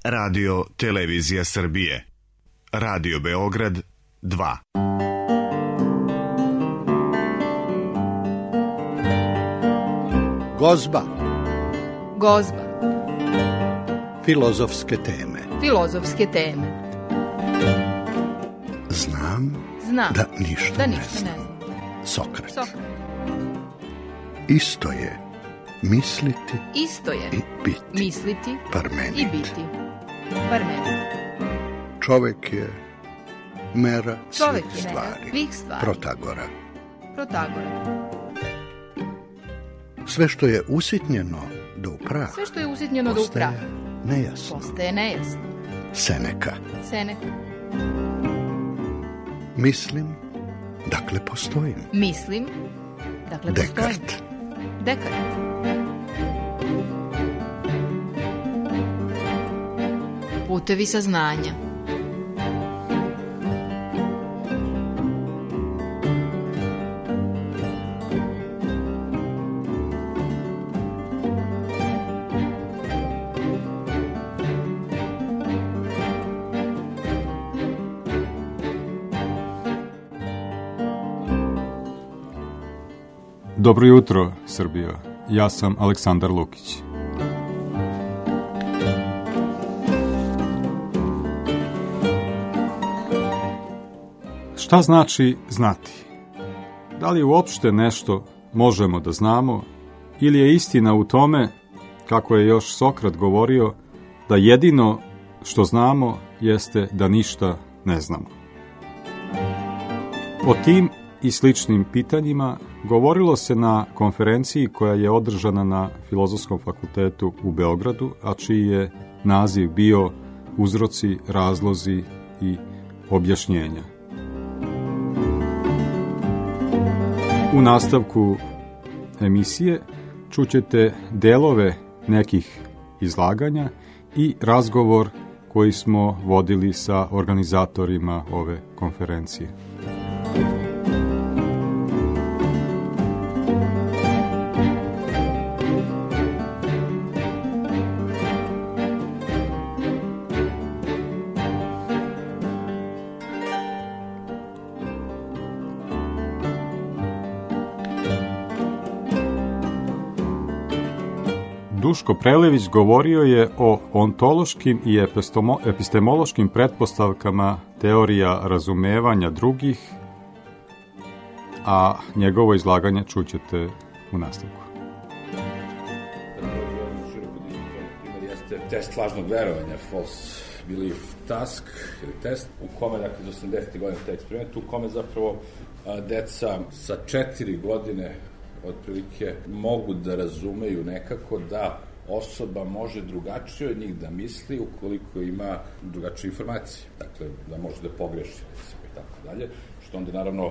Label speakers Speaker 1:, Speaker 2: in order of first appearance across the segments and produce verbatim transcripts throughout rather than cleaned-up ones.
Speaker 1: Radio Televizija Srbije. Radio Beograd dva.
Speaker 2: Gozba.
Speaker 3: Gozba.
Speaker 2: Filozofske teme.
Speaker 3: Filozofske teme.
Speaker 2: Znam,
Speaker 3: Znam
Speaker 2: da ništa,
Speaker 3: da
Speaker 2: ne
Speaker 3: ništa
Speaker 2: znam.
Speaker 3: ne znam.
Speaker 2: Sokrat.
Speaker 3: Sokrat.
Speaker 2: Isto je misliti
Speaker 3: Isto je
Speaker 2: i biti.
Speaker 3: misliti
Speaker 2: Parmenid.
Speaker 3: i biti. Parmenid.
Speaker 2: Čovek je mera
Speaker 3: Čovek
Speaker 2: svih
Speaker 3: je mera
Speaker 2: stvari.
Speaker 3: svih stvari.
Speaker 2: Protagora.
Speaker 3: Protagora.
Speaker 2: Sve što je usitnjeno do upraha
Speaker 3: Sve što je usitnjeno do upraha
Speaker 2: postaje nejasno.
Speaker 3: postaje nejasno.
Speaker 2: Seneka.
Speaker 3: Seneka.
Speaker 2: Mislim, dakle postojim.
Speaker 3: Mislim, dakle postojim.
Speaker 2: Dekart.
Speaker 3: Dekart. Putevi saznanja.
Speaker 4: Dobro jutro, Srbijo. Ja sam Aleksandar Lukić. Šta znači znati? Da li uopšte nešto možemo da znamo ili je istina u tome, kako je još Sokrat govorio, da jedino što znamo jeste da ništa ne znamo? O tim i sličnim pitanjima govorilo se na konferenciji koja je održana na Filozofskom fakultetu u Beogradu, a čiji je naziv bio Uzroci, razlozi i objašnjenja. U nastavku emisije čućete delove nekih izlaganja i razgovor koji smo vodili sa organizatorima ove konferencije. Duško Prelević govorio je o ontološkim i epistomo, epistemološkim pretpostavkama teorija razumevanja drugih, a njegovo izlaganje čućete u nastavku.
Speaker 5: Primjer jeste test lažnog verovanja, false belief task ili test, u kome, dakle, iz osamdesetih godina taj eksperiment, u kome zapravo a, deca sa četiri godine otprilike mogu da razumeju nekako da osoba može drugačije od njih da misli ukoliko ima drugačije informacije. Dakle, da može da pogreši, recimo, i tako dalje, što onda naravno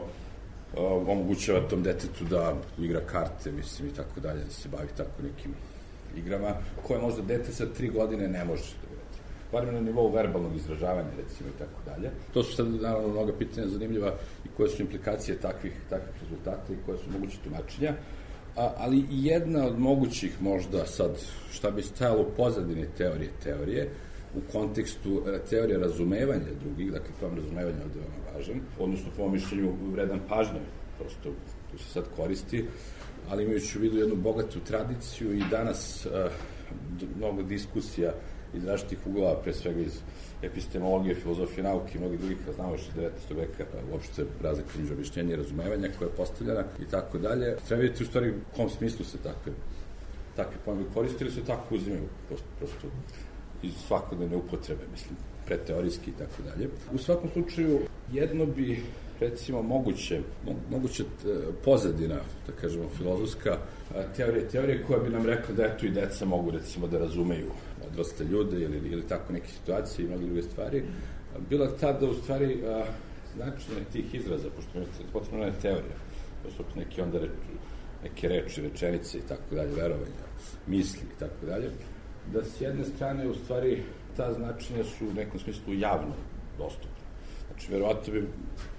Speaker 5: omogućava tom detetu da igra karte, mislim, i tako dalje, da se bavi tako nekim igrama, koje možda dete sa tri godine ne može da uradi. Barem na nivou verbalnog izražavanja, recimo, i tako dalje. To su sad, naravno, mnoga pitanja zanimljiva i koje su implikacije takvih, takvih rezultata i koje su moguće tumačenja. A, ali jedna od mogućih možda sad, šta bi stajalo u pozadini teorije teorije, u kontekstu teorije razumevanja drugih, dakle, pojam razumevanja ovde je veoma važan, odnosno, po mom mišljenju, vredan pažnje, prosto tu se sad koristi, ali imajući u vidu jednu bogatu tradiciju i danas a, mnogo diskusija iz različitih uglova, pre svega iz epistemologije, filozofije, nauke i mnogih drugih, kao znamo, još iz devetnaestog veka, uopšte razlika između objašnjenja i razumevanja koja je postavljena i tako dalje. Treba vidjeti u stvari u kom smislu se takve, takve pojme koristili, se tako uzimaju prosto, prosto iz svakodnevne upotrebe, mislim, preteorijski i tako dalje. U svakom slučaju, jedno bi, recimo, moguće, moguće pozadina, da kažemo, filozofska teorija, teorija koja bi nam rekla da eto i deca mogu, recimo, da razumeju odrasle ljude ili, ili tako neke situacije i mnoge druge stvari, bila ta da u stvari a, značenje tih izraza, pošto je potrebno je teorija, to su neke onda reč, neke reči, rečenice i tako dalje, verovanja, misli i tako dalje, da s jedne strane u stvari ta značenja su u nekom smislu javno dostupna. Znači, verovatno bi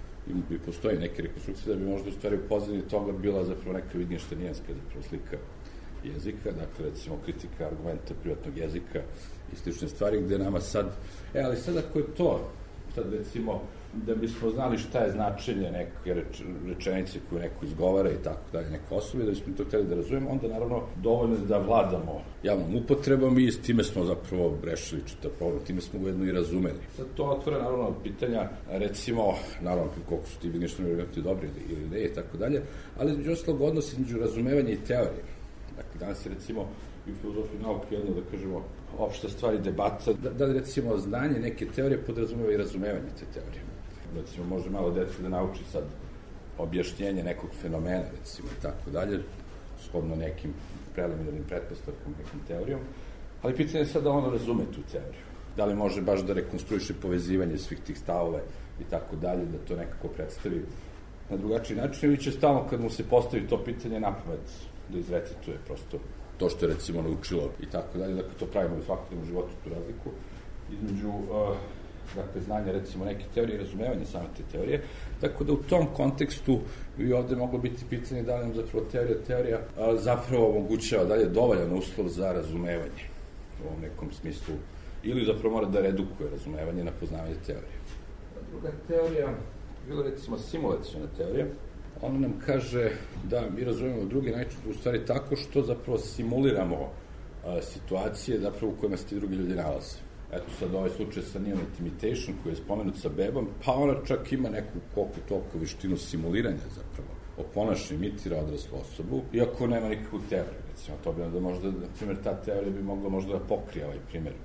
Speaker 5: i postoji neke rekonstrukcije da bi možda u stvari u pozadini toga bila zapravo neka vignještanjenska zapravo slika jezika, dakle, recimo, kritika argumenta privatnog jezika i slične stvari, gde nama sad, e, ali sad ako je to, sad recimo, da bismo znali šta je značenje neke reč, rečenice koju neko izgovara i tako dalje, neka osoba, da bismo to htjeli da razumemo, onda naravno dovoljno je da vladamo javnom upotrebom i s time smo zapravo rešili čitav problem, time smo ujedno i razumeli. Sad to otvore naravno pitanja, recimo, naravno koliko su ti vidišni argumenti dobri ili, ili ne i tako dalje, ali između ostalog odnos između razumevanja i teorije. Dakle, danas je recimo i u filozofiji nauke jedno, da kažemo, opšta stvar i debata, da, da li recimo znanje neke teorije podrazumeva i razumevanje te teorije. Recimo, može malo dete da nauči sad objašnjenje nekog fenomena, recimo, i tako dalje, shodno nekim preliminarnim pretpostavkom, nekim teorijom, ali pitanje je sad da ono razume tu teoriju. Da li može baš da rekonstruiše povezivanje svih tih stavova i tako dalje, da to nekako predstavi na drugačiji način, ili će stalno kad mu se postavi to pitanje napamet da izrecituje prosto to što je recimo naučilo i tako dalje, dakle to pravimo u svakodnevnom životu, tu razliku između uh, dakle, znanja recimo neke teorije i razumevanja same te teorije, tako da u tom kontekstu bi ovde moglo biti pitanje da li nam zapravo teorija teorija uh, zapravo omogućava dalje dovoljan uslov za razumevanje u ovom nekom smislu, ili zapravo mora da redukuje razumevanje na poznavanje teorije. Druga teorija, bila recimo simulaciona teorija, ona nam kaže da mi razumemo drugi najčešće u stvari tako što zapravo simuliramo a, situacije zapravo u kojima se ti drugi ljudi nalaze. Eto sad ovaj slučaj sa Neon Intimidation koji je spomenut sa bebom, pa ona čak ima neku koliko toliko vištinu simuliranja zapravo. Oponaša, imitira odraslu osobu, iako nema nikakvu teoriju. Recimo, to bi onda možda, na primjer, ta teorija bi mogla možda da pokrije ovaj primjer.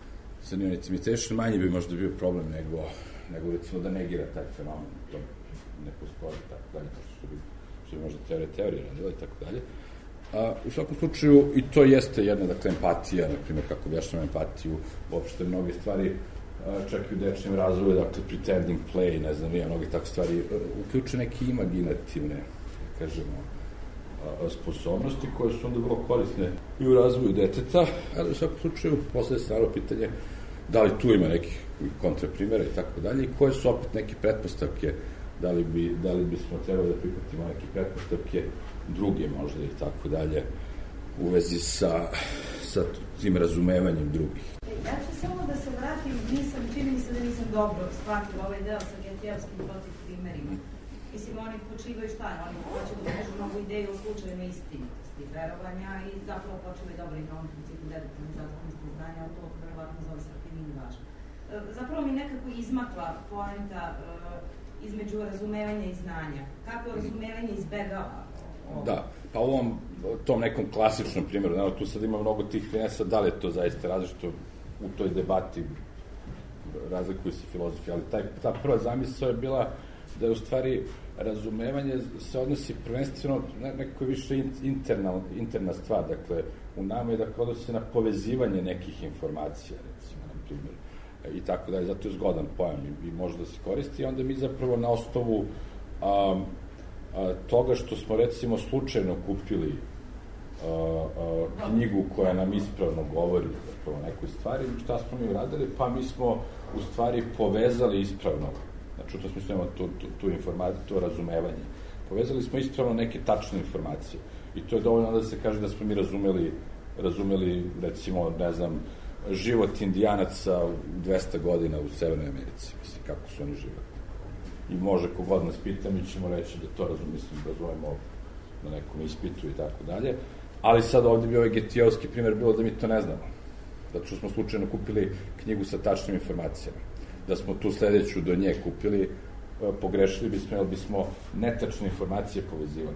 Speaker 5: Sa Neon Intimidation manje bi možda bio problem nego, nego recimo da negira taj fenomen. To ne postoji, tako dalje, što bi, što bi možda teorija teorije radila i tako dalje. A, u svakom slučaju, i to jeste jedna, dakle, empatija, na primjer, kako objašnjamo empatiju, uopšte mnoge stvari, a, čak i u dečjem razvoju, dakle, pretending play, ne znam, nije, mnoge takve stvari, uključe neke imaginativne, da kažemo, a, sposobnosti, koje su onda vrlo korisne i u razvoju deteta, ali u svakom slučaju, posle se naravno pitanje da li tu ima nekih kontraprimera i tako dalje, i koje su opet neke pretpostavke, da li, bi, da li bismo trebali da prihvatimo neke pretpostavke druge možda i tako dalje u vezi sa, sa tim razumevanjem drugih.
Speaker 6: Ja ću samo da se vratim, nisam, čini mi se da nisam dobro shvatila ovaj deo sa getijevskim protiv primerima. Mislim, oni počivaju šta je, oni hoće da uvežu novu ideju o slučajima istinitosti, verovanja i zapravo počivaju dobro i na ovom principu deduktivnog zakonskog znanja, a to verovatno za ovaj srti nije važno. Zapravo mi nekako izmakla poenta uh, između razumevanja i znanja. Kako razumevanje izbegava?
Speaker 5: Da, pa u ovom, tom nekom klasičnom primjeru, naravno, tu sad ima mnogo tih finesa, da li je to zaista različito u toj debati, razlikuju se filozofi, ali taj, ta prva zamisao je bila da je u stvari razumevanje se odnosi prvenstveno na neko više interna, interna stvar, dakle, u nama je da odnosi se na povezivanje nekih informacija, recimo, na primjer, i tako dalje, zato je zgodan pojam i, i može da se koristi, i onda mi zapravo na osnovu um, a, toga što smo recimo slučajno kupili a, a, knjigu koja nam ispravno govori zapravo nekoj stvari, šta smo mi uradili, pa mi smo u stvari povezali ispravno, znači u to smislu imamo tu, tu, tu informaciju, to razumevanje, povezali smo ispravno neke tačne informacije i to je dovoljno da se kaže da smo mi razumeli, razumeli recimo, ne znam, život indijanaca dvesta godina u Severnoj Americi, mislim, kako su oni živeli. I može kogod nas pita, mi ćemo reći da to razum, mislim, razumemo na nekom ispitu i tako dalje. Ali sad ovdje bi ovaj getijevski primjer bilo da mi to ne znamo. Zato što smo slučajno kupili knjigu sa tačnim informacijama. Da smo tu sledeću do nje kupili, pogrešili bismo, jer bismo netačne informacije povezivali.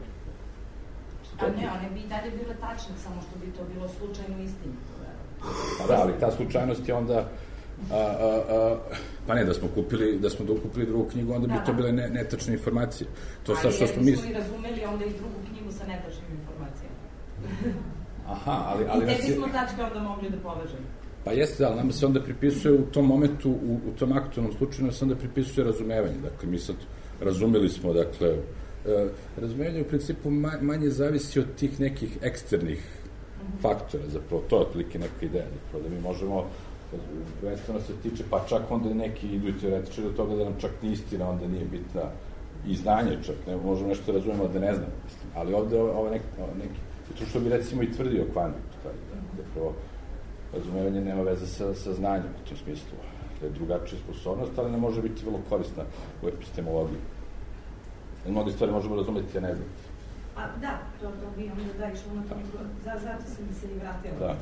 Speaker 6: A ne, one bi i dalje bile tačne, samo što bi to bilo slučajno istinito.
Speaker 5: Pa da, ali ta slučajnost je onda A, a, a, pa ne, da smo kupili, da smo dokupili drugu knjigu, onda bi da, to bile ne, netačne informacije. To sad što smo mi...
Speaker 6: Ali jer smo i razumeli onda i drugu knjigu sa netačnim informacijama.
Speaker 5: Aha, ali... ali
Speaker 6: I te bismo tačke onda mogli da povežemo.
Speaker 5: Pa jeste, ali nam se onda pripisuje u tom momentu, u, u tom aktualnom slučaju, nam se onda pripisuje razumevanje. Dakle, mi sad razumeli smo, dakle, e, razumevanje u principu manje zavisi od tih nekih eksternih mm-hmm. faktora, zapravo, to je otprilike neka ideja, zapravo, da mi možemo... Prvenstveno se tiče, pa čak onda neki idu i teoretičari do toga da nam čak ni istina onda nije bitna i znanje čak, ne možemo nešto razumemo da ne znam, mislim. Ali ovde ovo neki, neki To što bi recimo i tvrdio Kvantnik, stvari, da prvo razumevanje nema veze sa, sa znanjem u tom smislu, da je drugačija sposobnost, ali ne može biti vrlo korisna u epistemologiji. Mnogi stvari možemo razumeti, a ne znati.
Speaker 6: A da, to, to bi onda da išlo na to, za, zato sam mi se i vratila.
Speaker 5: Da.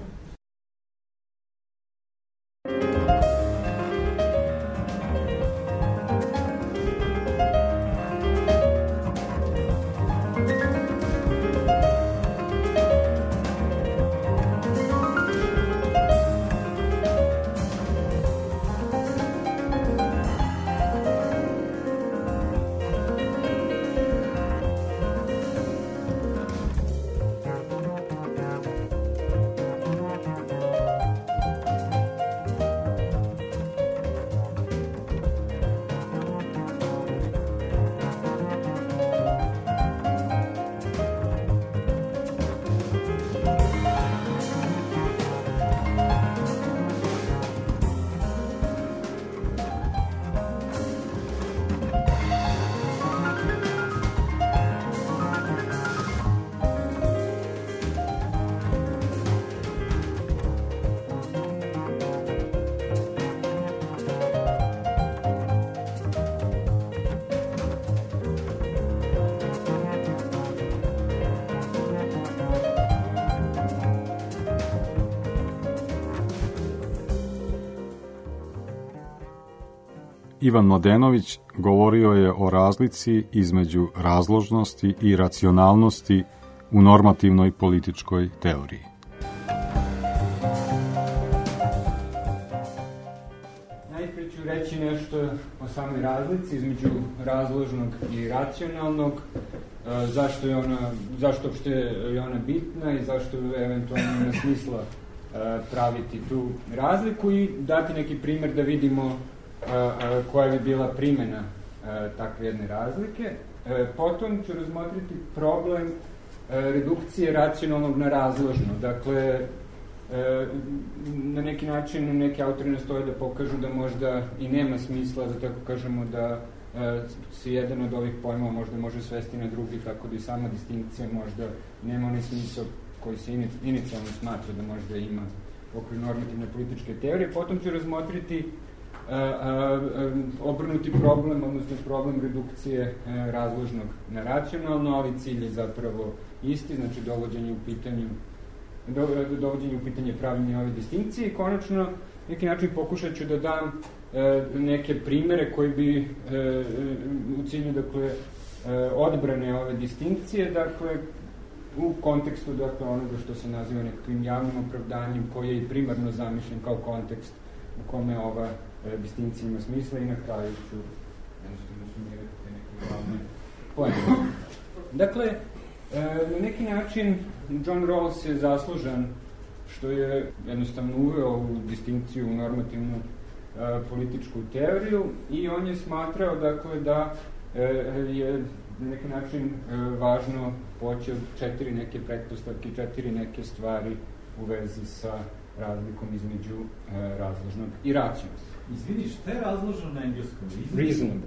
Speaker 4: Ivan Mladenović govorio je o razlici između razložnosti i racionalnosti u normativnoj političkoj teoriji.
Speaker 7: Najprije ću reći nešto o samoj razlici između razložnog i racionalnog, e, zašto je ona, zašto uopšte je ona bitna i zašto eventualno ima smisla e, praviti tu razliku i dati neki primer da vidimo koja bi bila primjena takve jedne razlike. Potom ću razmotriti problem redukcije racionalnog na razložno. Dakle, na neki način neki autori nastoje da pokažu da možda i nema smisla, da tako kažemo, da se jedan od ovih pojmova možda može svesti na drugi, tako da i sama distinkcija možda nema onaj smisao koji se inicijalno smatra da možda ima u okviru normativne političke teorije. Potom ću razmotriti Uh, uh, obrnuti problem, odnosno problem redukcije uh, razložnog na racionalno, ali cilj je zapravo isti, znači dovođenje u pitanju do, dovođenje u pitanje pravljenja ove distinkcije i konačno neki način pokušat ću da dam uh, neke primere koji bi uh, u cilju dakle, uh, odbrane ove distinkcije, dakle u kontekstu dakle, onoga što se naziva nekakvim javnim opravdanjem koji je i primarno zamišljen kao kontekst u kome ova distinkcija ima smisla i na kraju ću jednostavno sumirati te neke glavne pojene. Dakle, na neki način John Rawls je zaslužan što je jednostavno uveo ovu distinkciju u normativnu političku teoriju i on je smatrao dakle, da je na neki način važno poći od četiri neke pretpostavke, četiri neke stvari u vezi sa razlikom između razložnog i racionalnog.
Speaker 8: Izvini, šta je razložno na engleskom?
Speaker 7: Reasonable.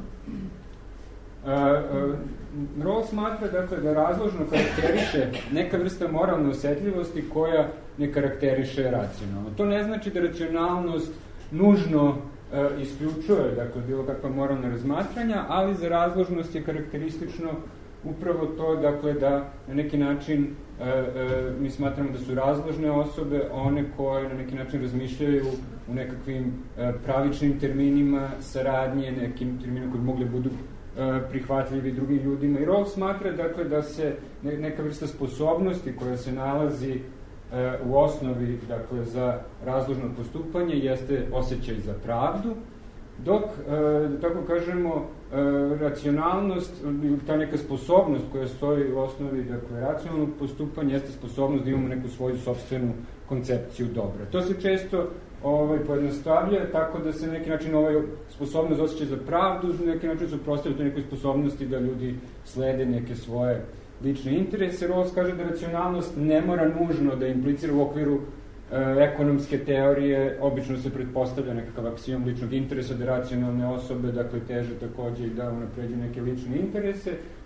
Speaker 7: Uh, uh, Rawls smatra dakle, da razložno karakteriše neka vrsta moralne osetljivosti koja ne karakteriše racionalno. To ne znači da racionalnost nužno uh, isključuje dakle, bilo kakva moralna razmatranja, ali za razložnost je karakteristično upravo to dakle, da na neki način e, e, mi smatramo da su razložne osobe one koje na neki način razmišljaju u nekakvim e, pravičnim terminima saradnje, nekim terminima koji mogli budu e, prihvatljivi drugim ljudima. I Rawls smatra dakle, da se ne, neka vrsta sposobnosti koja se nalazi e, u osnovi dakle, za razložno postupanje jeste osjećaj za pravdu, dok, da tako kažemo, racionalnost, ta neka sposobnost koja stoji u osnovi dakle, racionalnog postupanja jeste sposobnost da imamo neku svoju sopstvenu koncepciju dobra. To se često ovaj, pojednostavlja tako da se na neki način ovaj sposobnost osjeća za pravdu, na neki način suprotstavlja nekoj sposobnosti da ljudi slede neke svoje lične interese. Rawls kaže da racionalnost ne mora nužno da implicira u okviru ekonomske teorije, obično se pretpostavlja nekakav aksijom ličnog interesa, da racionalne osobe, dakle, teže takođe i da unapređuju neke lične interese,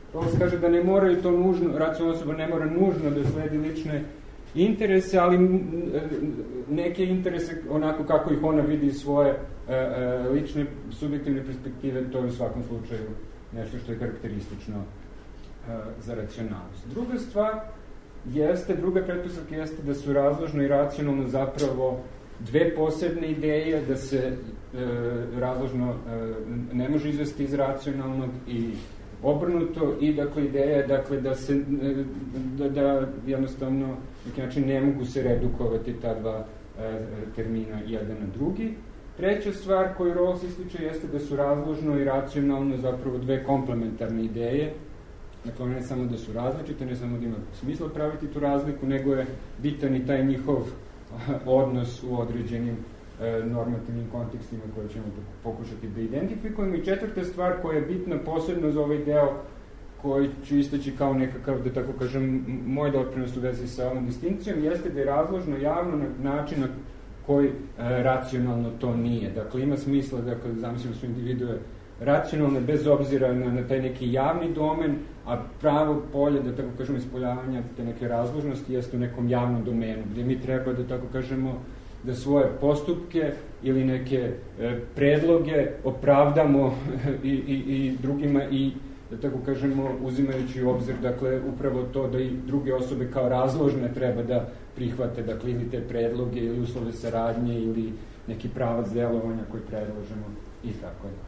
Speaker 7: Rawls kaže da ne moraju to nužno, racionalna osoba ne mora nužno da sledi lične interese, ali neke interese, onako kako ih ona vidi svoje e, e, lične subjektivne perspektive, to je u svakom slučaju nešto što je karakteristično e, za racionalnost. Druga stvar jeste, druga pretpostavka jeste da su razložno i racionalno zapravo dve posebne ideje, da se e, razložno e, ne može izvesti iz racionalnog i obrnuto, i dakle ideja je dakle, da se da, da jednostavno na neki način ne mogu se redukovati ta dva e, termina jedan na drugi. Treća stvar koju Rawls ističe jeste da su razložno i racionalno zapravo dve komplementarne ideje. Dakle, ne samo da su različite, ne samo da ima smisla praviti tu razliku, nego je bitan i taj njihov odnos u određenim e, normativnim kontekstima koje ćemo pokušati da identifikujemo. I četvrta stvar koja je bitna posebno za ovaj deo, koji ću istaći kao nekakav, da tako kažem, moj doprinos u vezi sa ovom distinkcijom, jeste da je razložno javno na način na koji e, racionalno to nije. Dakle, ima smisla, dakle, zamislimo su individue racionalne bez obzira na, na taj neki javni domen, a pravo polje, da tako kažemo, ispoljavanja te neke razložnosti jeste u nekom javnom domenu, gdje mi treba, da tako kažemo, da svoje postupke ili neke e, predloge opravdamo i, i, i drugima i, da tako kažemo, uzimajući u obzir, dakle, upravo to da i druge osobe kao razložne treba da prihvate, dakle, ili te predloge ili uslove saradnje ili neki pravac delovanja koji predložemo i tako je.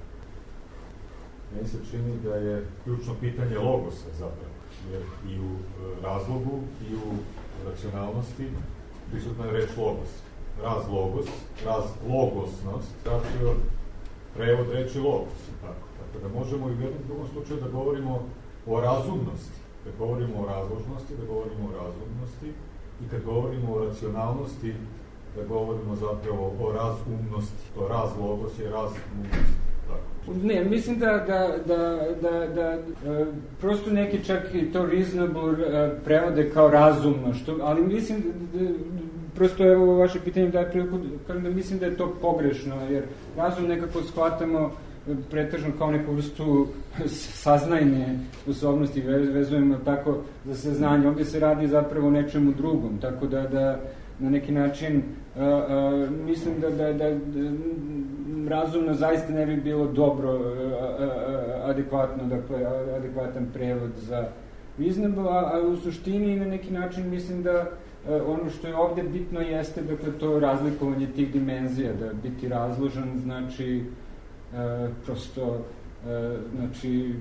Speaker 9: Meni se čini da je ključno pitanje logosa zapravo, jer i u razlogu i u racionalnosti prisutna je reč logos. Raz logos, raz logosnost, znači prevod reči logos. Tako, tako da možemo i u jednom drugom slučaju da govorimo o razumnosti, da govorimo o razložnosti, da govorimo o razumnosti, i kad govorimo o racionalnosti, da govorimo zapravo o razumnosti. To raz logos je razumnosti.
Speaker 7: Ne, mislim da, da, da, da, da e, prosto neki čak i to reasonable e, prevode kao razumno, što, ali mislim da, da, prosto evo vaše pitanje daje priliku, kažem da mislim da je to pogrešno, jer razum nekako shvatamo pretežno kao neku vrstu saznajne sposobnosti, vezujemo tako za saznanje. Ovdje se radi zapravo o nečemu drugom, tako da, da na neki način a, a, mislim da, da, da, da razumno zaista ne bi bilo dobro, a, a, a, adekvatno, dakle, adekvatan prevod za reasonable, a, a u suštini na neki način mislim da a, ono što je ovdje bitno jeste, dakle, to razlikovanje tih dimenzija, da biti razložan znači a, prosto a, znači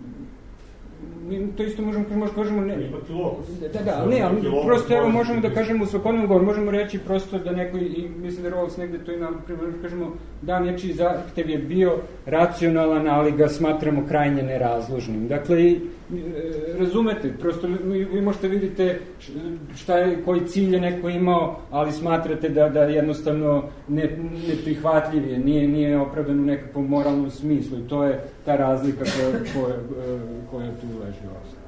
Speaker 7: mi to isto možemo, možemo kažemo ne.
Speaker 9: Imati logos.
Speaker 7: Da, da, ali ne, ali prosto evo možemo da kažemo u svakodnevnom govoru, možemo reći prosto da neko, i mislim da Rawls negde to ima, kažemo da nečiji zahtev je bio racionalan, ali ga smatramo krajnje nerazložnim. Dakle, i, razumete, prosto vi, vi možete vidite šta je, koji cilj je neko imao, ali smatrate da, da jednostavno ne, neprihvatljiv je, nije, nije opravdan u nekakvom moralnom smislu, i to je ta razlika koja, koja, koja tu leži u osnovu.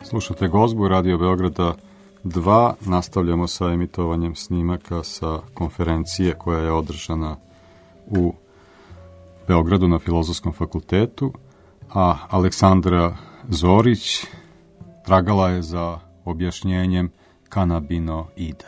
Speaker 4: Slušate Gozbu Radio Beograda dva, nastavljamo sa emitovanjem snimaka sa konferencije koja je održana u Beogradu na Filozofskom fakultetu, a Aleksandra Zorić tragala je za objašnjenjem kanabinoida.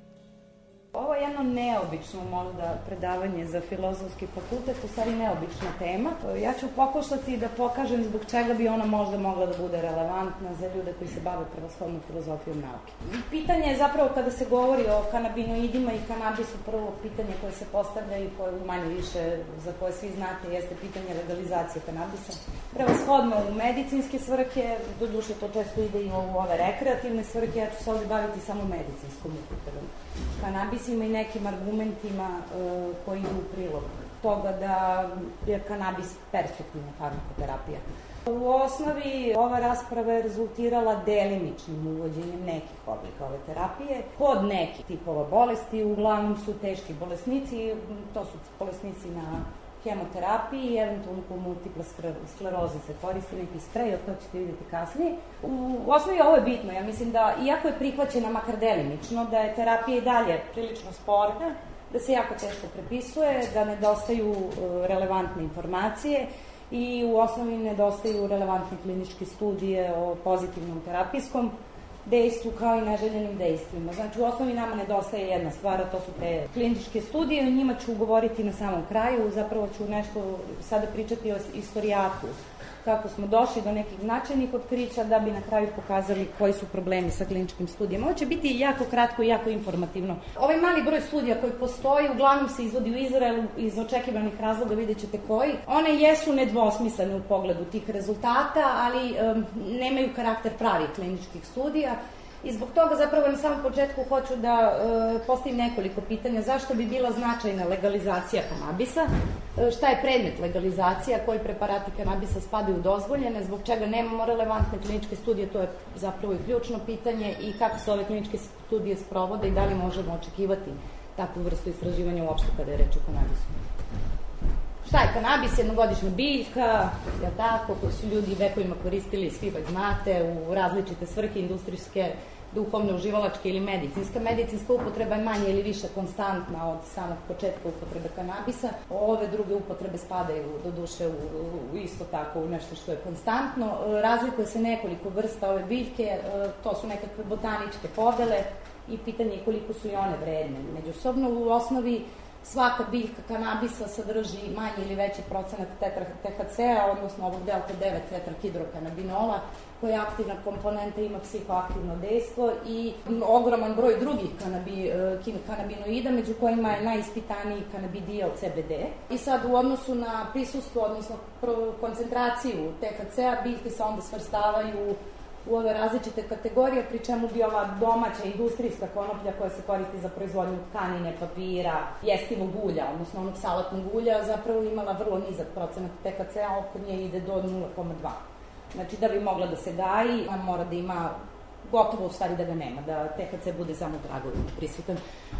Speaker 6: Ovo je jedno neobično možda predavanje za Filozofski fakultet, u stvari neobična tema. Ja ću pokušati da pokažem zbog čega bi ona možda mogla da bude relevantna za ljude koji se bave prevashodno filozofijom nauke. Pitanje je zapravo kada se govori o kanabinoidima i kanabisu, prvo pitanje koje se postavlja i koje manje više za koje svi znate jeste pitanje legalizacije kanabisa. Prevashodno u medicinske svrhe, doduše to često ide i u ove rekreativne svrhe, ja ću se ovdje baviti samo medicinskom upotrebom kanabisima i nekim argumentima uh, koji idu u prilog toga da je kanabis perspektivna farmakoterapija. U osnovi ova rasprava je rezultirala delimičnim uvođenjem nekih oblika ove terapije. Kod nekih tipova bolesti, uglavnom su teški bolesnici, to su bolesnici na hemoterapiji i eventualno po multiple skleroze se koristi neki sprej, to ćete vidjeti kasnije. U osnovi ovo je bitno, ja mislim da, iako je prihvaćena makar delimično, da je terapija i dalje prilično sporna, da se jako teško prepisuje, da nedostaju relevantne informacije i u osnovi nedostaju relevantne kliničke studije o pozitivnom terapijskom dejstvu kao i neželjenim dejstvima. Znači, u osnovi nama nedostaje jedna stvar, a to su te kliničke studije, o njima ću govoriti na samom kraju, zapravo ću nešto sada pričati o istorijatu, kako smo došli do nekih značajnih otkrića da bi na kraju pokazali koji su problemi sa kliničkim studijama. Ovo će biti jako kratko i jako informativno. Ovaj mali broj studija koji postoji, uglavnom se izvodi u Izraelu iz očekivanih razloga, vidjet ćete koji. One jesu nedvosmislene u pogledu tih rezultata, ali um, nemaju karakter pravih kliničkih studija. I zbog toga zapravo na samom početku hoću da e, postavim nekoliko pitanja. Zašto bi bila značajna legalizacija kanabisa? E, šta je predmet legalizacija? Koji preparati kanabisa spadaju dozvoljene? Zbog čega nemamo relevantne kliničke studije? To je zapravo i ključno pitanje. I kako se ove kliničke studije sprovode i da li možemo očekivati takvu vrstu istraživanja uopšte kada je reč o kanabisu? Šta je kanabis? Jednogodišnja biljka, je tako, koju su ljudi vekovima koristili, svi već znate, u različite svrhe industrijske, duhovne, uživalačke ili medicinska. Medicinska upotreba je manje ili više konstantna od samog početka upotrebe kanabisa. Ove druge upotrebe spadaju do duše u, u isto tako u nešto što je konstantno. Razlikuje se nekoliko vrsta ove biljke, to su nekakve botaničke podele i pitanje je koliko su i one vredne. Međusobno u osnovi svaka biljka kanabisa sadrži manji ili veći procenat T H C-a, odnosno ovog delta devet tetrahidrokanabinola, koja je aktivna komponenta, ima psihoaktivno dejstvo i ogroman broj drugih kanabi, kanabinoida, među kojima je najispitaniji kanabidijel C B D. I sad u odnosu na prisustvo, odnosno koncentraciju T H C-a, biljke se onda svrstavaju u ove različite kategorije, pri čemu bi ova domaća industrijska konoplja koja se koristi za proizvodnju tkanine, papira, jestivog ulja, odnosno onog salatnog ulja, zapravo imala vrlo nizak procenat T H C-a, oko nje ide do nula zarez dva. Znači, da bi mogla da se gaji, ona mora da ima, gotovo u stvari da ga nema, da T H C bude samo tragovima prisutan. E,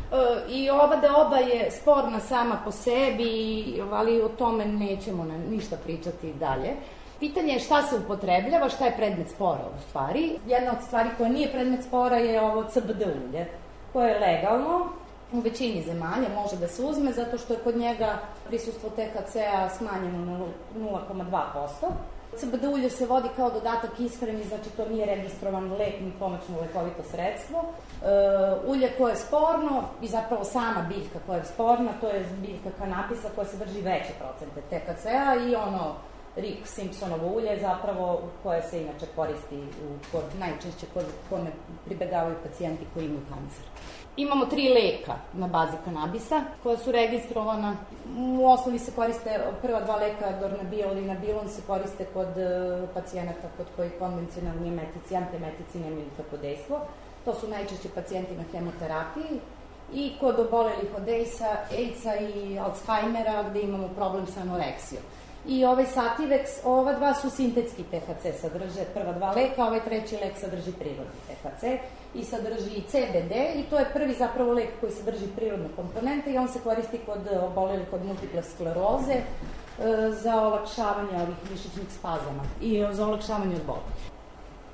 Speaker 6: I ova deoba je sporna sama po sebi, ali o tome nećemo na, ništa pričati dalje. Pitanje je šta se upotrebljava, šta je predmet spora u stvari. Jedna od stvari koja nije predmet spora je ovo C B D ulje, koje je legalno, u većini zemalja može da se uzme, zato što je kod njega prisustvo T H C-a smanjeno na nula zarez dva posto. C B D ulje se vodi kao dodatak ishrani, znači to nije registrovan lek ni pomoćno lekovito sredstvo. E, ulje koje je sporno i zapravo sama biljka koja je sporna, to je biljka kanabisa koja sadrži veće procente T H C-a i ono Rick Simpsonovo ulje, zapravo koje se inače koristi u, kod, najčešće kod kome pribegavaju pacijenti koji imaju kancer. Imamo tri leka na bazi kanabisa koja su registrovana. U osnovi se koriste prva dva leka, Dornabiol i Nabilon, se koriste kod uh, pacijenata kod koji konvencionalni emetici, antiemetici nemaju nikakvo dejstvo. To su najčešće pacijenti na hemoterapiji i kod obolelih od AIDS-a i Alzheimera gde imamo problem sa anoreksijom. I ovaj Sativex, ova dva su sintetski T H C sadrže, prva dva leka, ovaj treći lek sadrži prirodni T H C i sadrži C B D i to je prvi zapravo lek koji sadrži prirodne komponente i on se koristi kod obolelih kod multiple skleroze e, za olakšavanje ovih mišićnih spazama i za olakšavanje od boli.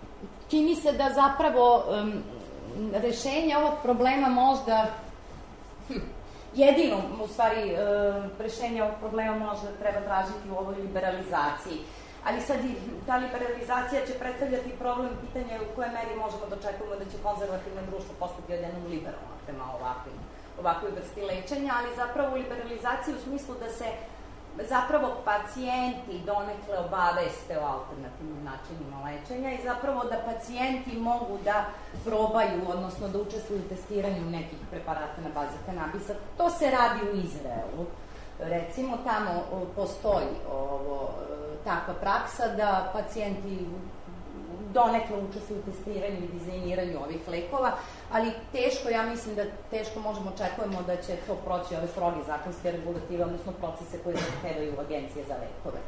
Speaker 10: čini se da zapravo um, rešenje ovog problema možda hm, jedino, u stvari, uh, rešenje ovog problema možda treba tražiti u ovoj liberalizaciji. Ali sad i ta liberalizacija će predstavljati problem, pitanje u koje meri možemo da očekujemo da će konzervativno društvo postati odjednom liberalno prema ovakvim, ovakvoj vrsti lečenja, ali zapravo liberalizacija u smislu da se zapravo pacijenti donekle obaveste o alternativnim načinima lečenja i zapravo da pacijenti mogu da probaju, odnosno da učestvuju u testiranju nekih preparata na bazi kanabisa. To se radi u Izraelu. Recimo, tamo postoji ovo, takva praksa da pacijenti donekle učestvuju u testiranju i dizajniranju ovih lekova, ali teško, ja mislim da teško možemo očekujemo da će to proći ove stroge zakonske regulative, odnosno procese koje zahtevaju agencije za lekove.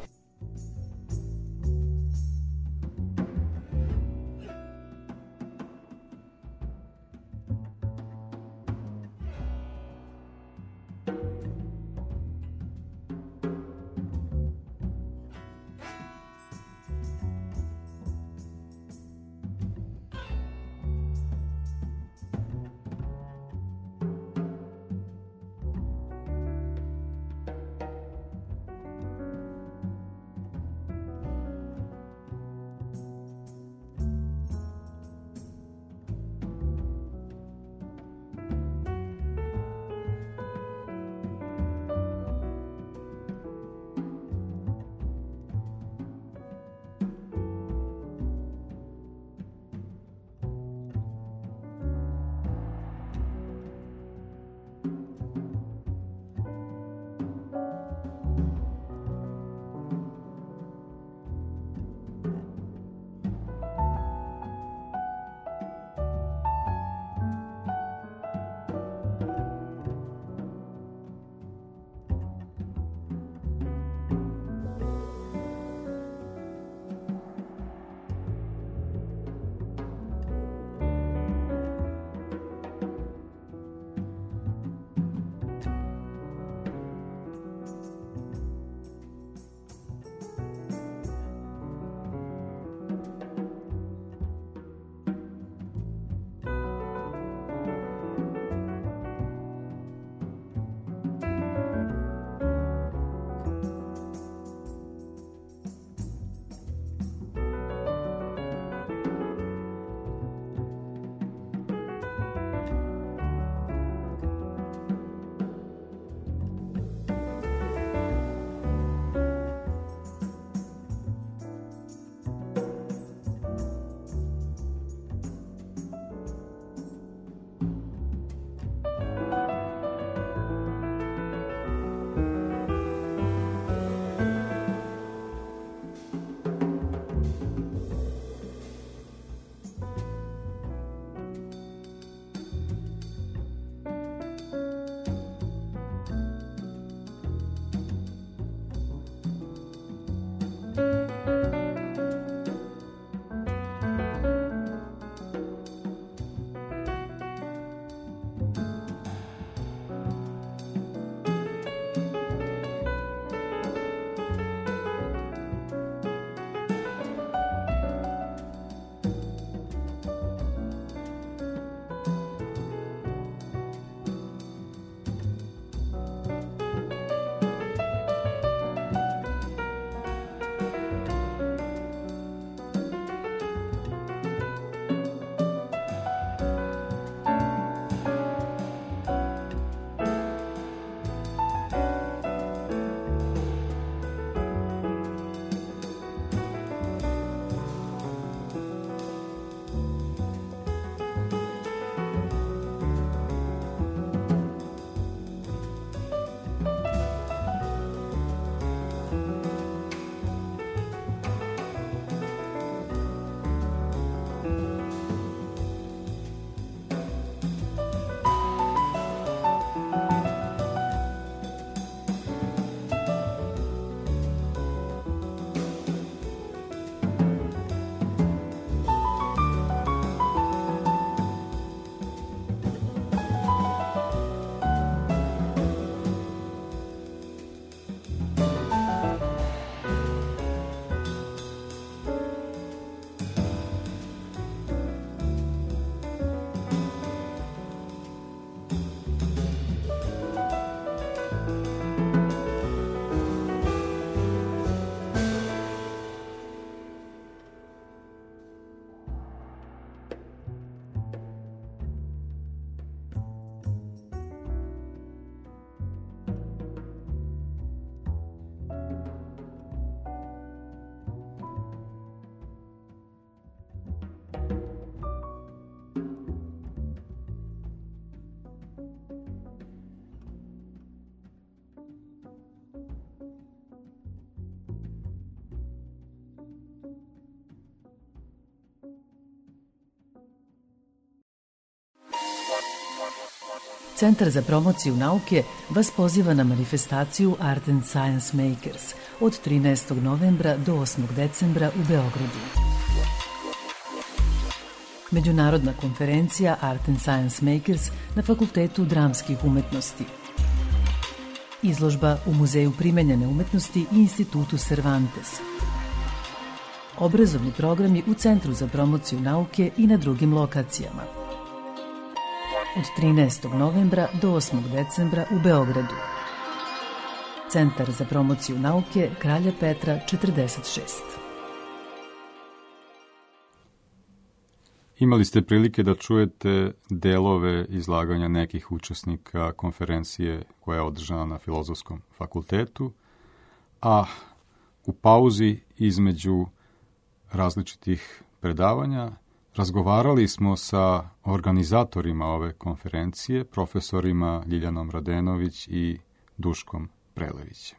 Speaker 11: Centar za promociju nauke vas poziva na manifestaciju Art and Science Makers od trinaestog novembra do osmog decembra u Beogradu. Međunarodna konferencija Art and Science Makers na Fakultetu dramskih umetnosti. Izložba u Muzeju primenjene umetnosti i Institutu Cervantes. Obrazovni programi u Centru za promociju nauke i na drugim lokacijama. Od trinaestog novembra do osmog decembra u Beogradu. Centar za promociju nauke Kralja Petra četrdeset šest.
Speaker 4: Imali ste prilike da čujete delove izlaganja nekih učesnika konferencije koja je održana na Filozofskom fakultetu, a u pauzi između različitih predavanja razgovarali smo sa organizatorima ove konferencije, profesorima Ljiljanom Radenović i Duškom Prelevićem.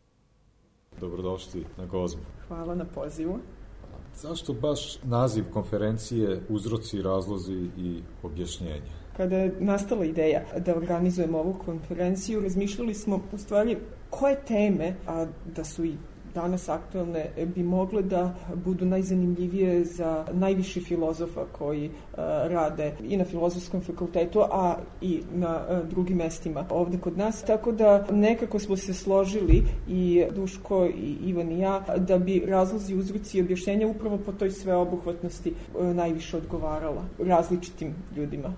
Speaker 9: Dobrodošli na Gozbu.
Speaker 12: Hvala na pozivu.
Speaker 9: Zašto baš naziv konferencije Uzroci, razlozi i objašnjenja?
Speaker 12: Kada je nastala ideja da organizujemo ovu konferenciju, razmišljali smo u stvari koje teme, a da su i danas aktualne, bi mogle da budu najzanimljivije za najviši filozofa koji uh, rade i na Filozofskom fakultetu, a i na uh, drugim mestima ovde kod nas. Tako da nekako smo se složili, i Duško i Ivan i ja, da bi razlozi, uzroci i objašnjenja upravo po toj sveobuhvatnosti uh, najviše odgovarala različitim ljudima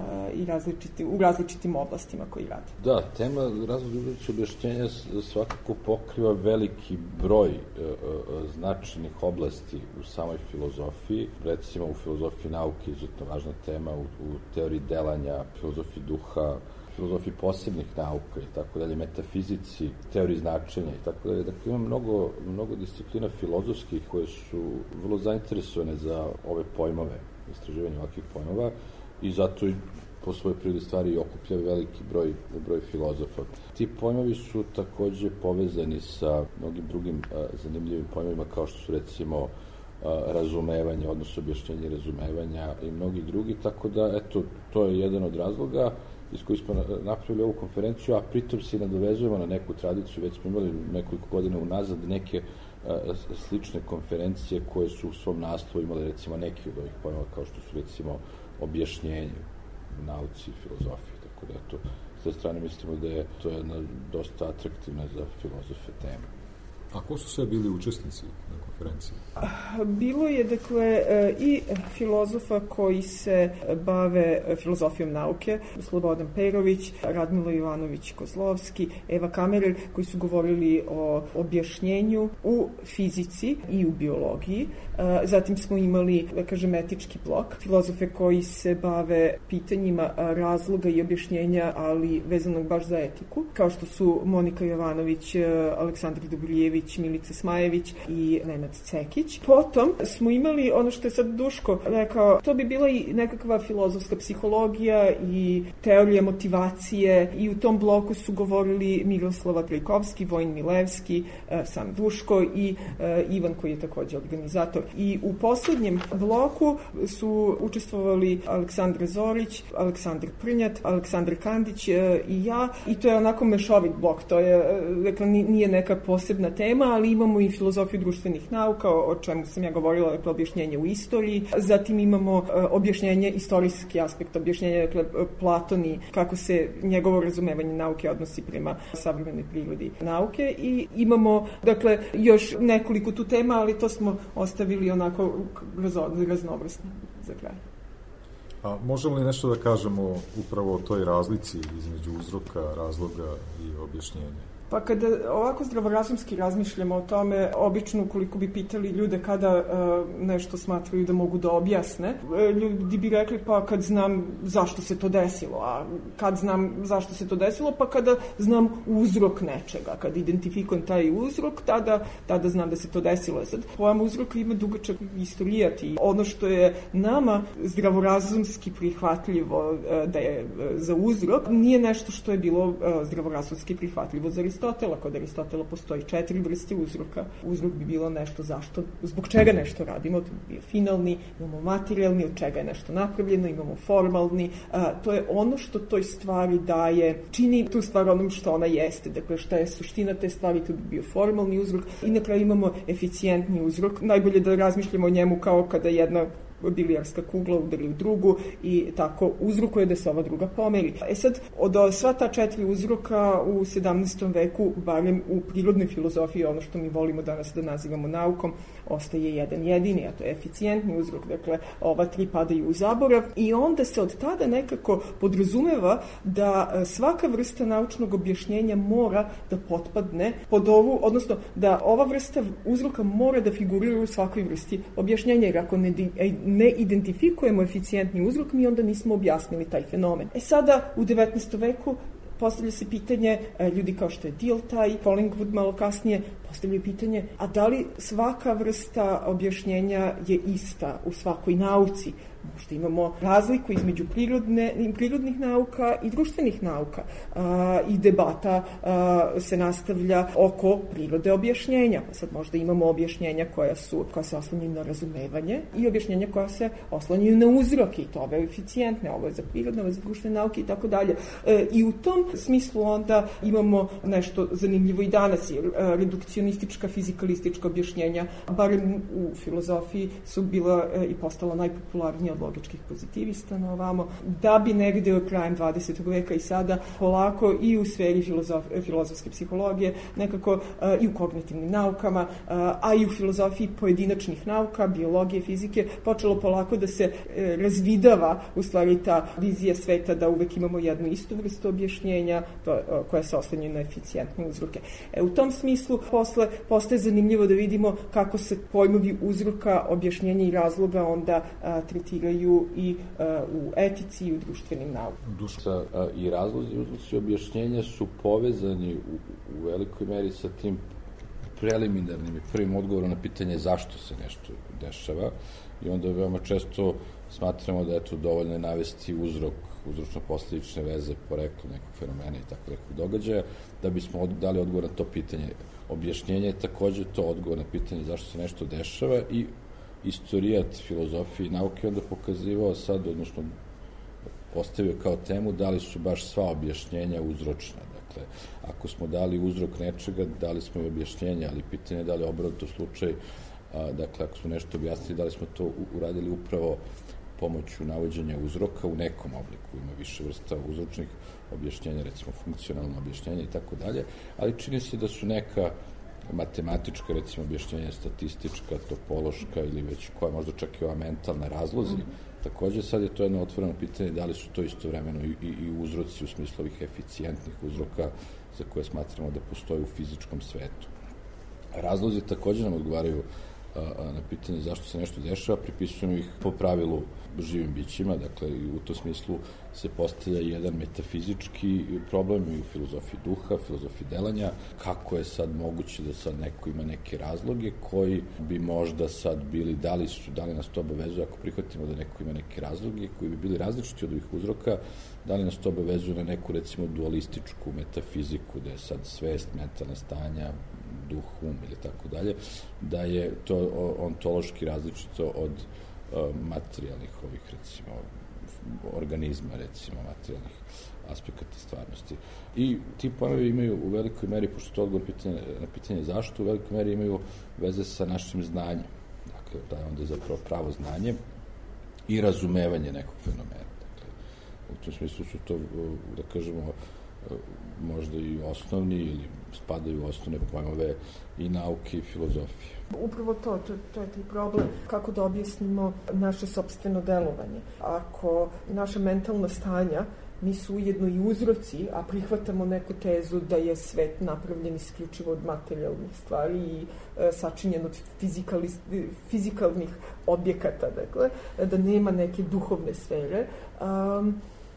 Speaker 12: i različiti, u različitim oblastima koji rade.
Speaker 5: Da, tema razlozi, uzroci, objašnjenja svakako pokriva veliki broj e, e, značajnih oblasti u samoj filozofiji. Recimo u filozofiji nauke izuzetno važna tema, u, u teoriji delanja, filozofiji duha, filozofiji posebnih nauka i tako dalje, metafizici, teoriji značenja i tako dalje. Dakle, ima mnogo, mnogo disciplina filozofskih koje su vrlo zainteresovane za ove pojmove, istraživanje ovakvih pojmova, i zato i po svojoj prirodi stvari okuplja veliki broj, broj filozofa. Ti pojmovi su takođe povezani sa mnogim drugim a, zanimljivim pojmovima, kao što su recimo a, razumevanje, odnosno objašnjenje razumevanja i mnogi drugi, tako da, eto, to je jedan od razloga iz koji smo napravili ovu konferenciju, a pritom se nadovezujemo na neku tradiciju, već smo imali nekoliko godina unazad neke a, slične konferencije koje su u svom naslovu imali recimo neki od ovih pojmova, kao što su recimo objašnjenje u nauci i filozofiji, tako da eto, s te strane mislimo da je to jedna dosta atraktivna za filozofe tema.
Speaker 9: A ko su sve bili učesnici na konferenciji?
Speaker 12: Bilo je, dakle, i filozofa koji se bave filozofijom nauke, Slobodan Perović, Radmilo Jovanović-Kozlovski, Eva Kamerer, koji su govorili o objašnjenju u fizici i u biologiji. Zatim smo imali, da kažem, etički blok, filozofe koji se bave pitanjima razloga i objašnjenja, ali vezanog baš za etiku, kao što su Monika Jovanović, Aleksandar Dobrijević, Milica Smajević i Nenad Cekić. Potom smo imali ono što je sad Duško rekao, to bi bila i nekakva filozofska psihologija i teorija motivacije, i u tom bloku su govorili Miroslava Trajkovski, Vojin Milevski, sam Duško i Ivan koji je takođe organizator. I u poslednjem bloku su učestvovali Aleksandra Zorić, Aleksandar Prnjat, Aleksandar Kandić i ja, i to je onako mešovit blok, to je, dakle, nije neka posebna tema, ali imamo i filozofiju društvenih nauka, o čemu sam ja govorila, dakle, objašnjenje u istoriji. Zatim imamo uh, objašnjenje, istorijski aspekt objašnjenja, dakle, Platon i kako se njegovo razumevanje nauke odnosi prema savremenoj prirodi nauke. I imamo, dakle, još nekoliko tu tema, ali to smo ostavili onako raznovrsno za kraj.
Speaker 9: A možemo li nešto da kažemo upravo o toj razlici između uzroka, razloga i objašnjenja?
Speaker 12: Pa kada ovako zdravorazumski razmišljamo o tome, obično ukoliko bi pitali ljude kada uh, nešto smatraju da mogu da objasne, ljudi bi rekli pa kad znam zašto se to desilo, a kad znam zašto se to desilo, pa kada znam uzrok nečega, kad identifikujem taj uzrok, tada, tada znam da se to desilo. Sad, pojam uzroka ima dugačak istorijat i ono što je nama zdravorazumski prihvatljivo uh, da je uh, za uzrok, nije nešto što je bilo uh, zdravorazumski prihvatljivo za Aristotela. Kod Aristotela postoji četiri vrste uzroka. Uzrok bi bilo nešto zašto, zbog čega nešto radimo, to bi bio finalni, imamo materijalni, od čega je nešto napravljeno, imamo formalni, a, to je ono što toj stvari daje, čini tu stvar onom što ona jeste, dakle šta je suština te stvari, to bi bio formalni uzrok i na kraju imamo eficijentni uzrok. Najbolje da razmišljamo o njemu kao kada jedna bilijarska kugla udari u drugu i tako uzrokuje da se ova druga pomeri. E sad, od sva ta četiri uzroka u sedamnaestom veku, barem u prirodnoj filozofiji, ono što mi volimo danas da nazivamo naukom, ostaje jedan jedini, a to je eficijentni uzrok, dakle, ova tri padaju u zaborav i onda se od tada nekako podrazumeva da svaka vrsta naučnog objašnjenja mora da potpadne pod ovu, odnosno da ova vrsta uzroka mora da figurira u svakoj vrsti objašnjenja, jer ako ne ne identifikujemo eficijentni uzrok, mi onda nismo objasnili taj fenomen. E sada, u devetnaestom veku, postavlja se pitanje, ljudi kao što je Dilthey, Collingwood malo kasnije, postavljaju pitanje, a da li svaka vrsta objašnjenja je ista u svakoj nauci? Možda imamo razliku između prirodne, prirodnih nauka i društvenih nauka a, i debata a, se nastavlja oko prirode objašnjenja. Pa sad možda imamo objašnjenja koja, su, koja se oslanjaju na razumevanje i objašnjenja koja se oslanjaju na uzroke i to ove eficijentne, ovo je za prirodne, ovo je za društvene nauke i tako dalje. E, I u tom smislu onda imamo nešto zanimljivo i danas, jer redukcionistička, fizikalistička objašnjenja, barem u filozofiji, su bila e, i postala najpopularnija od logičkih pozitivista na ovamo, da bi negde od krajem dvadesetog veka i sada polako i u sferi filozof, filozofske psihologije, nekako uh, i u kognitivnim naukama, uh, a i u filozofiji pojedinačnih nauka, biologije, fizike, počelo polako da se uh, razvidava u stvari ta vizija sveta da uvek imamo jednu istu vrstu objašnjenja to, uh, koja se oslanjaju na eficijentne uzroke. E, u tom smislu posle postaje zanimljivo da vidimo kako se pojmovi uzroka, objašnjenja i razloga onda uh, tretiraju i uh, u etici i u društvenim naukama.
Speaker 5: I razlozi, uzroci objašnjenja su povezani u, u velikoj meri sa tim preliminarnim i prvim odgovorom na pitanje zašto se nešto dešava i onda veoma često smatramo da je to dovoljno navesti uzrok, uzročno-posledične veze, poreklo nekog fenomena i tako nekog događaja, da bismo dali odgovor na to pitanje. Objašnjenje je takođe to odgovor na pitanje zašto se nešto dešava i istorijat filozofije i nauke onda pokazivao sad, odnosno postavio kao temu da li su baš sva objašnjenja uzročna. Dakle, ako smo dali uzrok nečega, dali smo i objašnjenja, ali pitanje je da li obrnuto slučaj, a, dakle, ako smo nešto objasnili, da li smo to uradili upravo pomoću navođenja uzroka u nekom obliku. Ima više vrsta uzročnih objašnjenja, recimo funkcionalno objašnjenje i tako dalje, ali čini se da su neka matematička, recimo objašnjenja, statistička, topološka ili već koja možda čak i ova mentalna razlozi. Mm-hmm. Takođe sad je to jedno otvoreno pitanje da li su to istovremeno i, i, i uzroci u smislu ovih eficijentnih uzroka za koje smatramo da postoje u fizičkom svetu. Razlozi takođe nam odgovaraju a, a, na pitanje zašto se nešto dešava, pripisujemo ih po pravilu živim bićima, dakle i u to smislu se postavlja jedan metafizički problem i u filozofiji duha, filozofiji delanja, kako je sad moguće da sad neko ima neke razloge koji bi možda sad bili, da li su, da li nas to obavezuje, ako prihvatimo da neko ima neke razloge koji bi bili različiti od ovih uzroka, da li nas to obavezuje na neku, recimo, dualističku metafiziku, da je sad svest, mentalna stanja, duh, um ili tako dalje, da je to ontološki različito od materijalnih ovih, recimo, organizma, recimo, materijalnih aspekata stvarnosti. I ti pojmovi imaju u velikoj meri, pošto to odgovor pitanje, na pitanje zašto, u velikoj meri imaju veze sa našim znanjem. Dakle, da je onda zapravo pravo znanje i razumevanje nekog fenomena. Dakle, u tom smislu su to, da kažemo, možda i osnovni ili spadaju u osnovne pojmove i nauke i filozofije.
Speaker 12: Upravo to, to, to je taj problem, kako da objasnimo naše sopstveno delovanje. Ako naša mentalna stanja mi su ujedno i uzroci, a prihvatamo neku tezu da je svet napravljen isključivo od materijalnih stvari i e, sačinjen od fizikalnih objekata, dakle, da nema neke duhovne sfere. Um,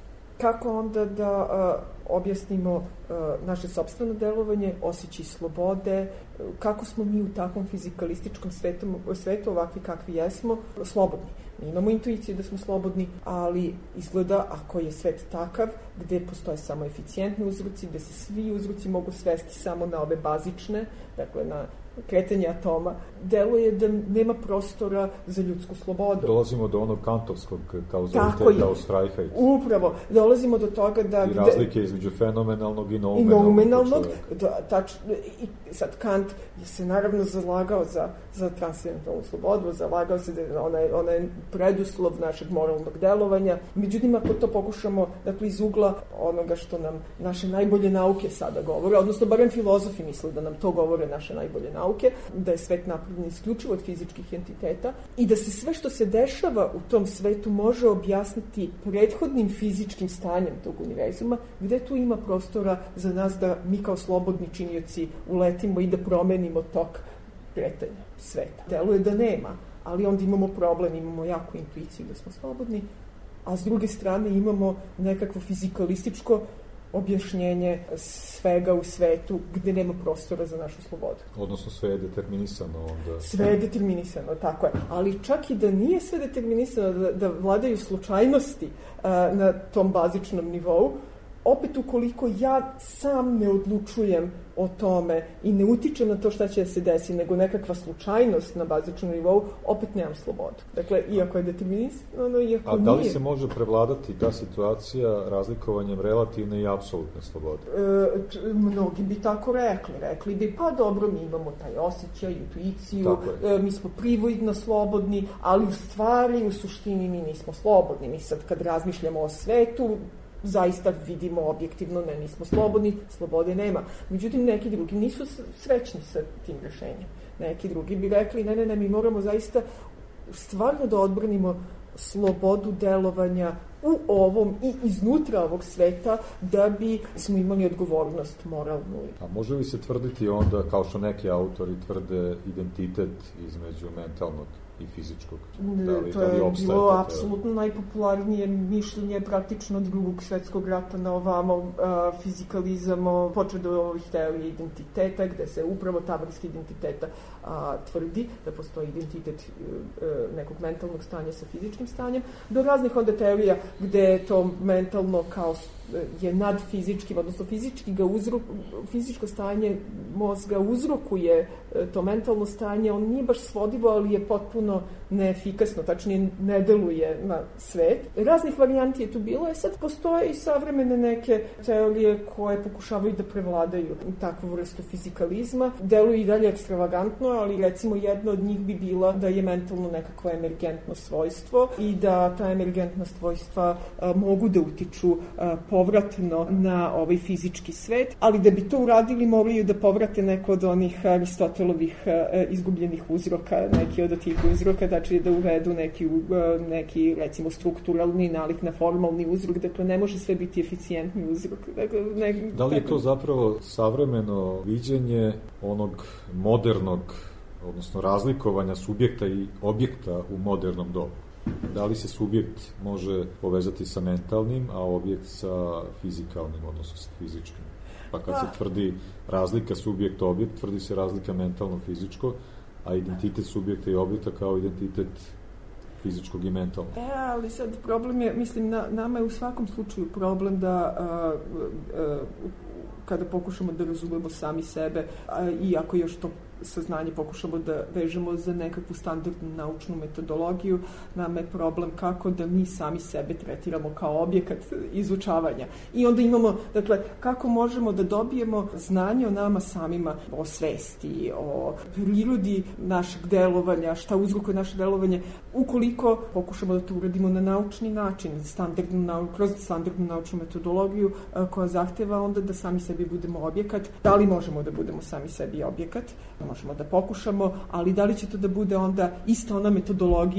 Speaker 12: kako onda da a, objasnimo a, naše sopstveno delovanje, osjećaj slobode, kako smo mi u takvom fizikalističkom svetu, svetu ovakvi kakvi jesmo, slobodni. Mi imamo intuiciju da smo slobodni, ali izgleda ako je svet takav, gde postoje samo eficijentni uzroci, gde se svi uzroci mogu svesti samo na ove bazične, dakle na kretanje atoma, deluje da nema prostora za ljudsku slobodu.
Speaker 9: Dolazimo do onog kantovskog kauzaliteta aus Freiheit.
Speaker 12: Upravo, dolazimo do toga da...
Speaker 9: I razlike između fenomenalnog i noumenalnog.
Speaker 12: I noumenalnog, da, tač, i sad Kant je se naravno zalagao za, za transcendentalnu slobodu, zalagao se da ona je, ona je preduslov našeg moralnog delovanja. Međutim, ako to pokušamo, dakle, iz ugla onoga što nam naše najbolje nauke sada govore, odnosno barem filozofi misle da nam to govore naše najbolje nauke, da je svet napravljen isključivo od fizičkih entiteta i da se sve što se dešava u tom svetu može objasniti prethodnim fizičkim stanjem tog univerzuma, gde tu ima prostora za nas da mi kao slobodni činioci uletimo i da promenimo tok kretanja sveta. Deluje da nema, ali onda imamo problem, imamo jaku intuiciju da smo slobodni, a s druge strane imamo nekakvo fizikalističko objašnjenje svega u svetu gde nema prostora za našu slobodu.
Speaker 9: Odnosno sve je determinisano onda.
Speaker 12: Sve je determinisano, tako je. Ali čak i da nije sve determinisano, da, da vladaju slučajnosti a, na tom bazičnom nivou, opet ukoliko ja sam ne odlučujem o tome i ne utičem na to šta će da se desi, nego nekakva slučajnost na bazičnom nivou, opet nemam slobodu. Dakle, iako je determinisano, iako
Speaker 9: A
Speaker 12: nije...
Speaker 9: da li se može prevladati ta situacija razlikovanjem relativne i apsolutne slobode?
Speaker 12: E, t, mnogi bi tako rekli. Rekli bi, pa dobro, mi imamo taj osjećaj, intuiciju, e, mi smo privoidno slobodni, ali u stvari, u suštini, mi nismo slobodni. Mi sad, kad razmišljamo o svetu, zaista vidimo objektivno, ne, nismo slobodni, slobode nema. Međutim, neki drugi nisu srećni sa tim rešenjem. Neki drugi bi rekli, ne, ne, ne, mi moramo zaista stvarno da odbranimo slobodu delovanja u ovom i iznutra ovog sveta da bi smo imali odgovornost moralnu.
Speaker 9: A može li se tvrditi onda, kao što neki autori tvrde, identitet između mentalnog i fizičkog? Da li,
Speaker 12: to je bilo apsolutno najpopularnije mišljenje praktično od drugog svetskog rata na ovamo, a, fizikalizam, počeo do ovih teorije identiteta, gde se upravo ta vrsta identiteta a, tvrdi da postoji identitet a, nekog mentalnog stanja sa fizičkim stanjem, do raznih onda teorija gde to mentalno kao je nad fizičkim, odnosno fizički ga uzrok, fizičko stanje mozga uzrokuje to mentalno stanje, on nije baš svodivo, ali je potpuno neefikasno, tačnije ne deluje na svet. Raznih varijanti je tu bilo, a sad postoje i savremene neke teorije koje pokušavaju da prevladaju takvu vrstu fizikalizma. Deluju i dalje ekstravagantno, ali recimo jedna od njih bi bila da je mentalno nekakvo emergentno svojstvo i da ta emergentna svojstva a, mogu da utiču a, povratno na ovaj fizički svet, ali da bi to uradili moraju da povrate neko od onih Aristotelovih a, izgubljenih uzroka, neki od tih uzroka, znači da uvedu neki, neki recimo strukturalni nalik na formalni uzrok, dakle ne može sve biti eficijentni uzrok. Dakle, ne,
Speaker 9: da li je to zapravo savremeno viđenje onog modernog, odnosno razlikovanja subjekta i objekta u modernom dobu? Da li se subjekt može povezati sa mentalnim, a objekt sa fizikalnim, odnosno sa fizičkim? Pa kad se tvrdi razlika subjekt-objekt, tvrdi se razlika mentalno-fizičko, a identitet subjekta i objekta kao identitet fizičkog i mentalnog.
Speaker 12: E, ali sad problem je, mislim, na, nama je u svakom slučaju problem da a, a, kada pokušamo da razumemo sami sebe, a, i ako još to saznanje pokušamo da vežemo za nekakvu standardnu naučnu metodologiju, nama je problem kako da mi sami sebe tretiramo kao objekat izučavanja. I onda imamo, dakle, kako možemo da dobijemo znanje o nama samima, o svesti, o prirodi našeg delovanja, šta uzrokuje naše delovanje, ukoliko pokušamo da to uradimo na naučni način, standardnu nau, kroz standardnu naučnu metodologiju a, koja zahteva onda da sami sebi budemo objekat. Da li možemo da budemo sami sebi objekat? Možemo da pokušamo, ali da li će to da bude onda ista ona metodologija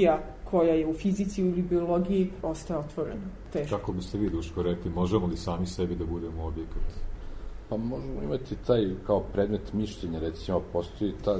Speaker 12: koja je u fizici ili biologiji ostaje otvorena. Teško.
Speaker 9: Kako biste vi, Duško, rekli, možemo li sami sebi da budemo objekat?
Speaker 5: Pa možemo imati taj kao predmet mišljenja, recimo, postoji tad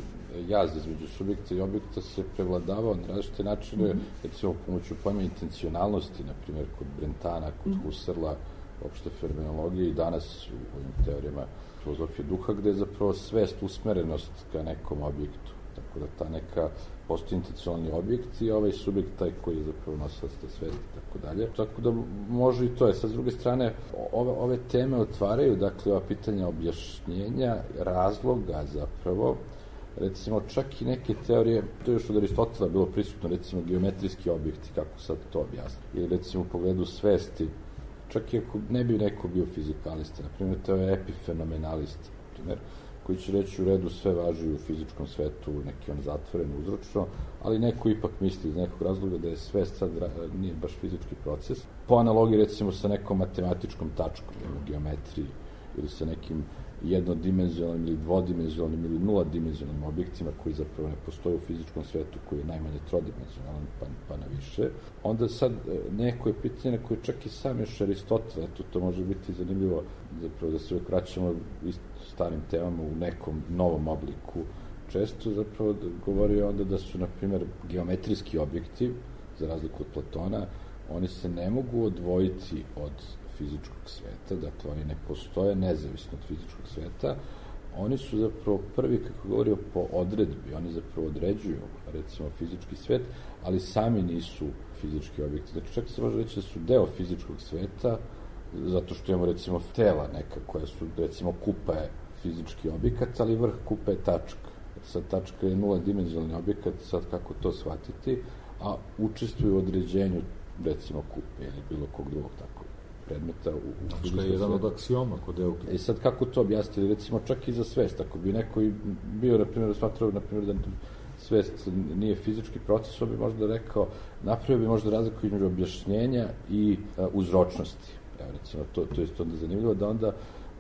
Speaker 5: jaz između subjekta i objekta se prevladavao na različite načine, mm-hmm. recimo pomoću pojma intencionalnosti, na primjer kod Brentana, kod mm-hmm. Husserla, opšte fenomenologije i danas u ovim teorijama filozofije duha, gde je zapravo svest, usmerenost ka nekom objektu. Tako da ta neka postoji intencionalni objekt i ovaj subjekt taj koji je zapravo nosilac te svesti i tako dalje. Tako da može i to je. Sa s druge strane, ove, ove teme otvaraju, dakle, ova pitanja objašnjenja, razloga zapravo, recimo čak i neke teorije, to je još od Aristotela bilo prisutno, recimo geometrijski objekti, kako sad to objasniti, ili recimo u pogledu svesti, čak i ako ne bi neko bio fizikalista, na primjer, to je epifenomenalista, na primjer, koji će reći u redu sve važi u fizičkom svetu, neki on zatvoren, uzročno, ali neko ipak misli iz nekog razloga da je svest sad nije baš fizički proces. Po analogiji recimo sa nekom matematičkom tačkom, u geometriji, ili sa nekim jednodimenzionalnim ili dvodimenzionalnim ili nuladimenzionalnim objektima koji zapravo ne postoje u fizičkom svetu, koji je najmanje trodimenzionalan, pa, pa na više. Onda sad neko je pitanje na koje čak i sam još Aristotel, eto to može biti zanimljivo, zapravo da se uvek vraćamo starim temama u nekom novom obliku. Često zapravo govori onda da su, na primjer, geometrijski objekti, za razliku od Platona, oni se ne mogu odvojiti od fizičkog sveta, dakle oni ne postoje nezavisno od fizičkog sveta, oni su zapravo prvi, kako govorio, po odredbi, oni zapravo određuju, recimo, fizički svet, ali sami nisu fizički objekti. Znači, čak se može reći da su deo fizičkog sveta, zato što imamo, recimo, tela neka koja su, recimo, kupa je fizički objekat, ali vrh kupa je tačka. Sad tačka je nuladimenzionalni objekat, sad kako to shvatiti, a učestvuju u određenju, recimo, kupe ili bilo kog drugog tako predmeta. U, u
Speaker 9: što je jedan od aksioma kod Eukliда.
Speaker 5: I sad kako to objasniti, recimo čak i za svest, ako bi neko bio, na primjer, smatrao, na primjer, da svest nije fizički proces, on bi možda rekao, napravio bi možda razliku između objašnjenja i a, uzročnosti. Evo, recimo, to, to je isto onda zanimljivo, da onda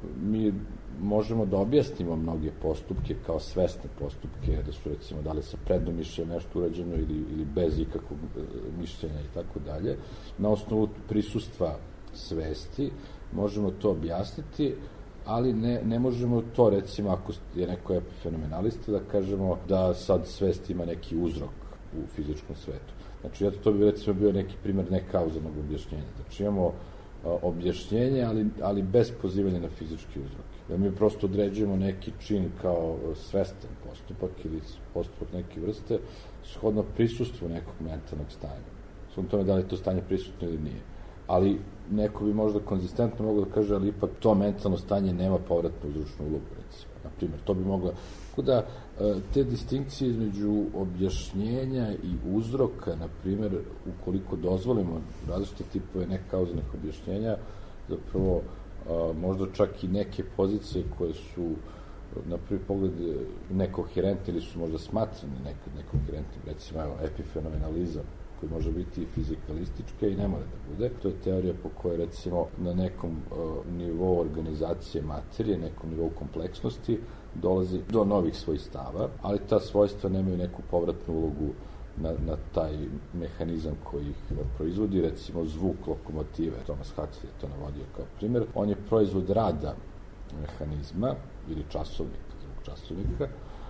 Speaker 5: mi možemo da objasnimo mnoge postupke kao svesne postupke, da su, recimo, da li sa prednom mišljenja nešto urađeno ili, ili bez ikakvog mišljenja i tako dalje. Na osnovu prisustva svesti možemo to objasniti, ali ne, ne možemo to, recimo, ako je neko epifenomenalista, da kažemo da sad svest ima neki uzrok u fizičkom svetu. Znači, eto, to bi, recimo, bio neki primjer nekauzalnog objašnjenja. Znači, imamo a, objašnjenje, ali, ali bez pozivanja na fizički uzrok. Da mi prosto određujemo neki čin kao svestan postupak ili postupak neke vrste, shodno prisustvu nekog mentalnog stanja. Shodno tome da li je to stanje prisutno ili nije. Ali neko bi možda konzistentno moglo da kaže, ali ipak to mentalno stanje nema povratnu uzročnu ulogu, recimo. Naprimjer, to bi mogla... Tako da, te distinkcije između objašnjenja i uzroka, na primjer, ukoliko dozvolimo različite tipove nekauzalnih objašnjenja, zapravo možda čak i neke pozicije koje su na prvi pogled nekoherentne ili su možda smatrane nekad nekoherentnim, recimo, evo, epifenomenalizam, koji može biti i fizikalistička i ne mora da bude. To je teorija po kojoj, recimo, na nekom uh, nivou organizacije materije, nekom nivou kompleksnosti, dolazi do novih svojstava, ali ta svojstva nemaju neku povratnu ulogu na, na taj mehanizam koji ih proizvodi, recimo zvuk lokomotive. Thomas Huxley je to navodio kao primjer. On je proizvod rada mehanizma ili časovnika, zvuk časovnika,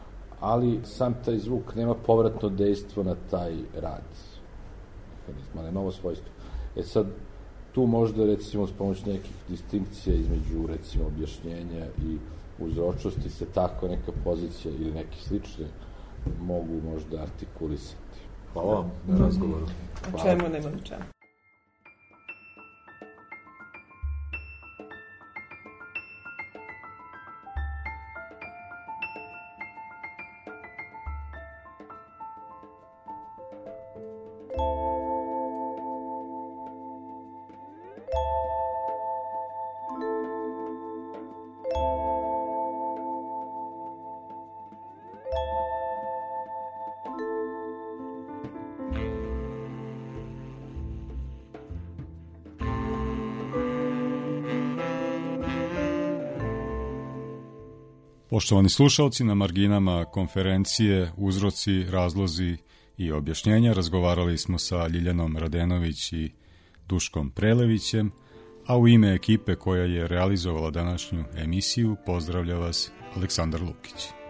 Speaker 5: ali sam taj zvuk nema povratno dejstvo na taj rad mehanizma, ali novo svojstvo. E sad, tu možda, recimo, s pomoć nekih distinkcija između, recimo, objašnjenja i uzročnosti se tako neka pozicija ili neki slični mogu možda artikulisati.
Speaker 9: Hvala vam na razgovoru.
Speaker 12: O čemu nema na čemu.
Speaker 4: Poštovani slušalci, na marginama konferencije Uzroci, razlozi i objašnjenja razgovarali smo sa Ljiljanom Radenović i Duškom Prelevićem, a u ime ekipe koja je realizovala današnju emisiju pozdravlja vas Aleksandar Lukić.